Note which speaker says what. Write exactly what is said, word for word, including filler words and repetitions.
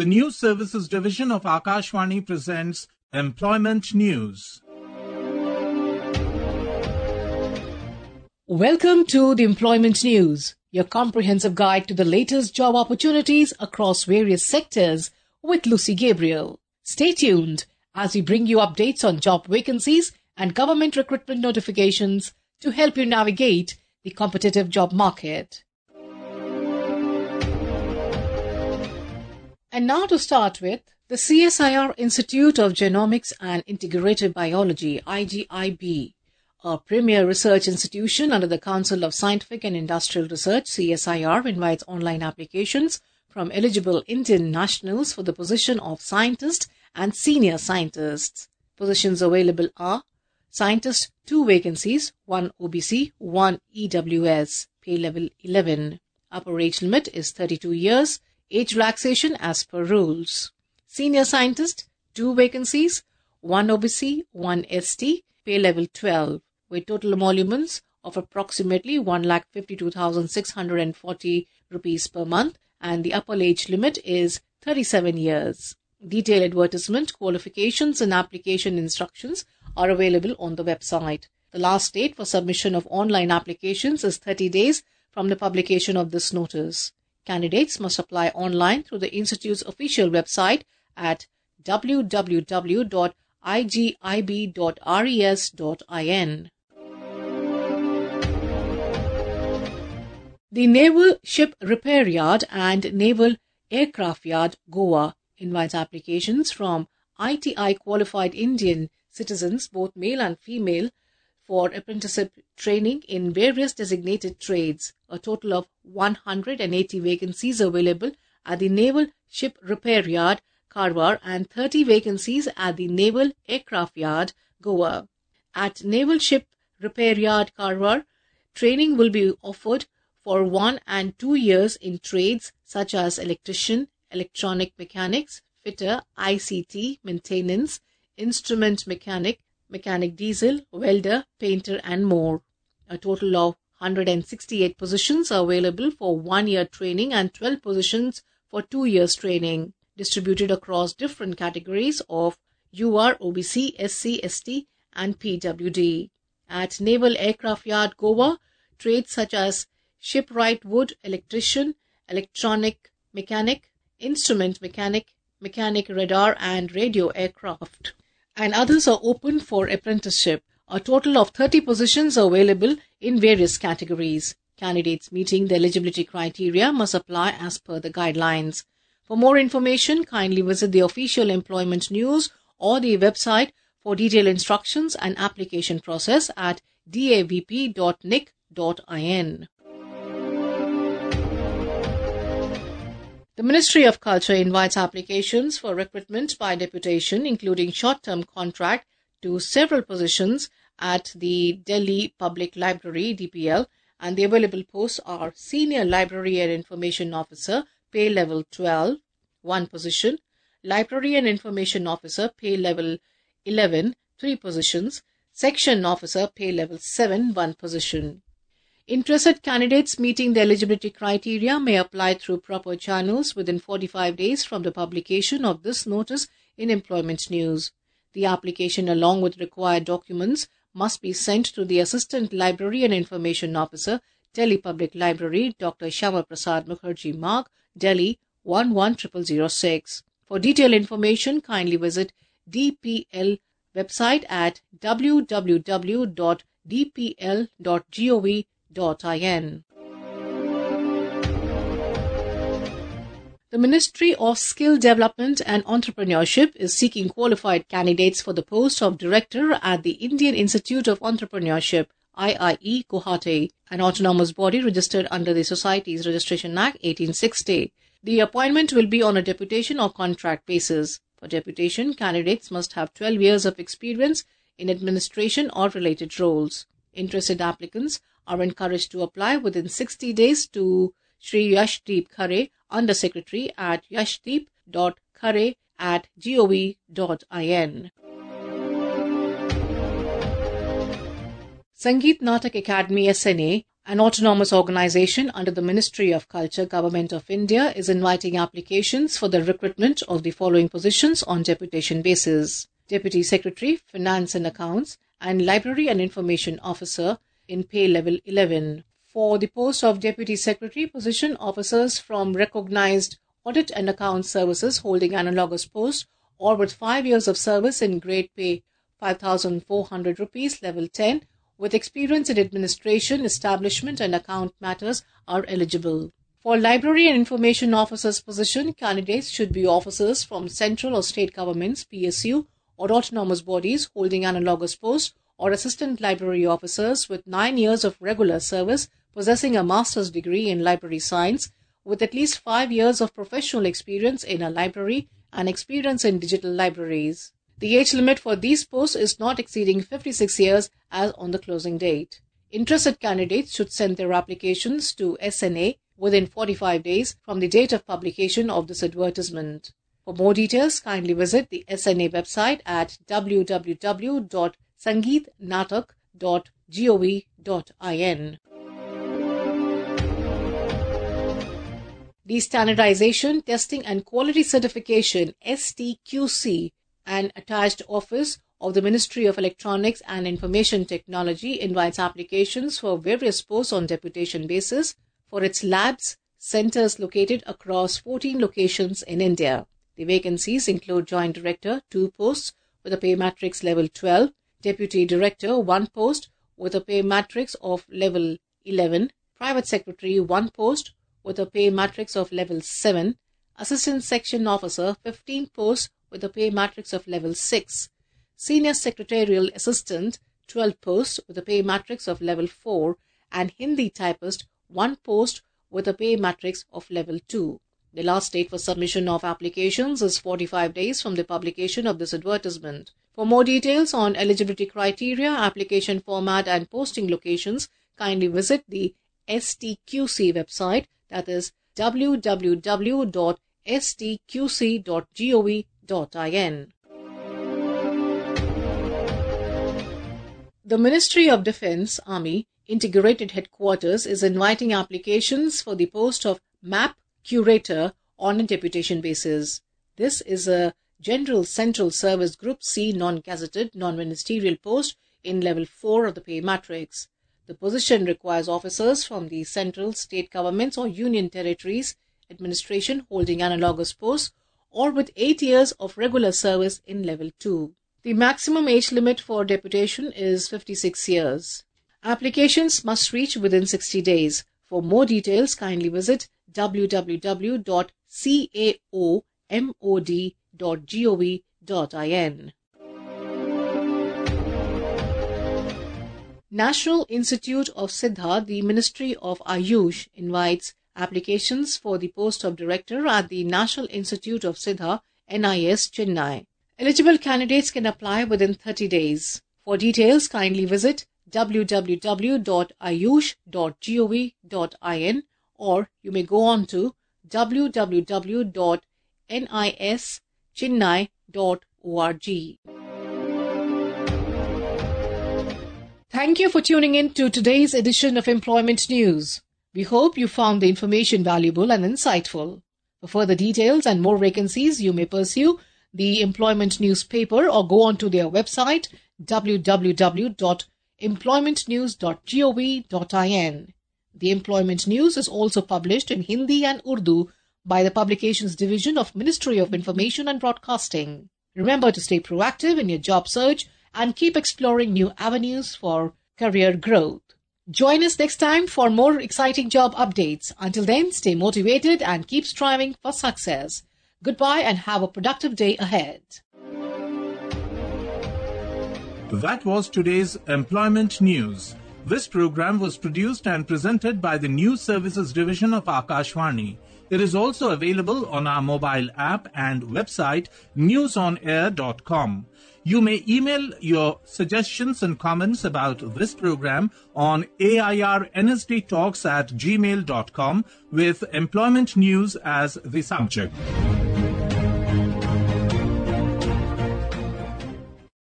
Speaker 1: News Services Division of Akashvani presents Employment News.
Speaker 2: Welcome to the Employment News, your comprehensive guide to the latest job opportunities across various sectors with Lucy Gabriel. Stay tuned as we bring you updates on job vacancies and government recruitment notifications to help you navigate the competitive job market. And now to start with, the C S I R Institute of Genomics and Integrative Biology, I G I B, a premier research institution under the Council of Scientific and Industrial Research, C S I R, invites online applications from eligible Indian nationals for the position of scientist and senior scientists. Positions available are Scientist two vacancies, one O B C, one E W S, pay level eleven. Upper age limit is thirty-two years, age relaxation as per rules. Senior Scientist two vacancies, one O B C, one S T, pay level twelve, with total emoluments of approximately one lakh fifty-two thousand six hundred forty rupees per month, and the upper age limit is thirty-seven years. Detailed advertisement, qualifications and application instructions are available on the website. The last date for submission of online applications is thirty days from the publication of this notice. Candidates must apply online through the Institute's official website at w w w dot i g i b dot res dot in. The Naval Ship Repair Yard and Naval Aircraft Yard, Goa, invites applications from I T I qualified Indian citizens, both male and female, for apprenticeship training in various designated trades. A total of one hundred eighty vacancies available at the Naval Ship Repair Yard, Karwar, and thirty vacancies at the Naval Aircraft Yard, Goa. At Naval Ship Repair Yard, Karwar, training will be offered for one and two years in trades such as electrician, electronic mechanics, fitter, I C T, maintenance, instrument mechanic, mechanic diesel, welder, painter and more. A total of one hundred sixty-eight positions are available for one-year training and twelve positions for two years training, distributed across different categories of U R, O B C, S C, S T and P W D. At Naval Aircraft Yard, Goa, trades such as shipwright, wood, electrician, electronic mechanic, instrument mechanic, mechanic radar and radio aircraft, and others are open for apprenticeship. A total of thirty positions are available in various categories. Candidates meeting the eligibility criteria must apply as per the guidelines. For more information, kindly visit the official employment news or the website for detailed instructions and application process at d a v p dot n i c dot in. The Ministry of Culture invites applications for recruitment by deputation, including short-term contract, to several positions at the Delhi Public Library, D P L, and the available posts are Senior Library and Information Officer, pay level twelve, one position, Library and Information Officer, pay level eleven, three positions, Section Officer, pay level seven, one position. Interested candidates meeting the eligibility criteria may apply through proper channels within forty-five days from the publication of this notice in Employment News. The application, along with required documents, must be sent to the Assistant Library and Information Officer, Delhi Public Library, Doctor Shyama Prasad Mukherjee Marg, Delhi one one zero zero zero six. For detailed information, kindly visit D P L website at w w w dot d p l dot gov dot in. The Ministry of Skill Development and Entrepreneurship is seeking qualified candidates for the post of Director at the Indian Institute of Entrepreneurship, I I E, Guwahati, an autonomous body registered under the Societies Registration Act eighteen sixty. The appointment will be on a deputation or contract basis. For deputation, candidates must have twelve years of experience in administration or related roles. Interested applicants are encouraged to apply within sixty days to Shri Yashdeep Khare, Under Secretary at yashdeep dot khare at gov dot in. Sangeet Natak Academy S N A An autonomous organization under the Ministry of Culture, Government of India, is inviting applications for the recruitment of the following positions on deputation basis: Deputy Secretary, Finance and Accounts, and Library and Information Officer in pay level eleven. For the post of Deputy Secretary position, officers from recognized audit and account services holding analogous post or with five years of service in grade pay five thousand four hundred rupees level ten with experience in administration, establishment and account matters are eligible. For Library and Information Officers position, candidates should be officers from central or state governments, P S U or autonomous bodies holding analogous post, or assistant library officers with nine years of regular service, possessing a master's degree in library science, with at least five years of professional experience in a library and experience in digital libraries. The age limit for these posts is not exceeding fifty-six years as on the closing date. Interested candidates should send their applications to S N A within forty-five days from the date of publication of this advertisement. For more details, kindly visit the S N A website at w w w dot sangeet natak dot gov dot in. The Standardization, Testing and Quality Certification S T Q C and attached office of the Ministry of Electronics and Information Technology invites applications for various posts on deputation basis for its labs, centers located across fourteen locations in India. The vacancies include Joint Director, two posts with a pay matrix level twelve, Deputy Director, one post with a pay matrix of level eleven, Private Secretary, one post with a pay matrix of level seven, Assistant Section Officer, fifteen posts with a pay matrix of level six, Senior Secretarial Assistant, twelve posts with a pay matrix of level four, and Hindi Typist, one post with a pay matrix of level two. The last date for submission of applications is forty-five days from the publication of this advertisement. For more details on eligibility criteria, application format and posting locations, kindly visit the S T Q C website, that is w w w dot s t q c dot gov dot in. The Ministry of Defence Army Integrated Headquarters is inviting applications for the post of Map Curator on a deputation basis. This is a General Central Service Group C non-gazetted, non-ministerial post in level four of the pay matrix. The position requires officers from the central, state governments or union territories administration holding analogous posts or with eight years of regular service in level two. The maximum age limit for deputation is fifty-six years. Applications must reach within sixty days. For more details, kindly visit w w w dot caomod dot gov dot in. National Institute of Siddha, the Ministry of Ayush, invites applications for the post of Director at the National Institute of Siddha, N I S, Chennai. Eligible candidates can apply within thirty days. For details, kindly visit w w w dot ayush dot gov dot in or you may go on to w w w dot nis chennai dot org. Thank you for tuning in to today's edition of Employment News. We hope you found the information valuable and insightful. For further details and more vacancies, you may pursue the Employment Newspaper or go on to their website w w w dot employment news dot gov dot in. The Employment News is also published in Hindi and Urdu by the Publications Division of Ministry of Information and Broadcasting. Remember to stay proactive in your job search and keep exploring new avenues for career growth. Join us next time for more exciting job updates. Until then, stay motivated and keep striving for success. Goodbye and have a productive day ahead.
Speaker 1: That was today's Employment News. This program was produced and presented by the News Services Division of Akashvani. It is also available on our mobile app and website news on air dot com. You may email your suggestions and comments about this program on airnsdtalks at gmail dot com with employment news as the subject.